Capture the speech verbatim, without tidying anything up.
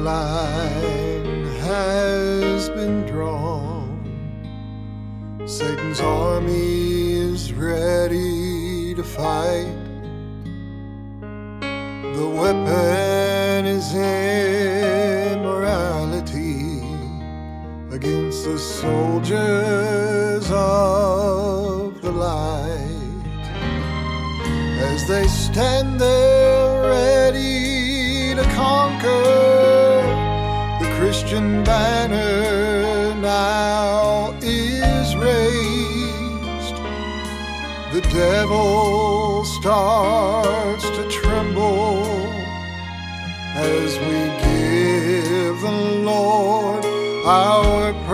line has been drawn. Satan's army is ready to fight. The weapon is immorality against the soldiers of the light. As they stand there ready to conquer, the Christian banner now is raised. The devil starts to tremble as we give the Lord our praise.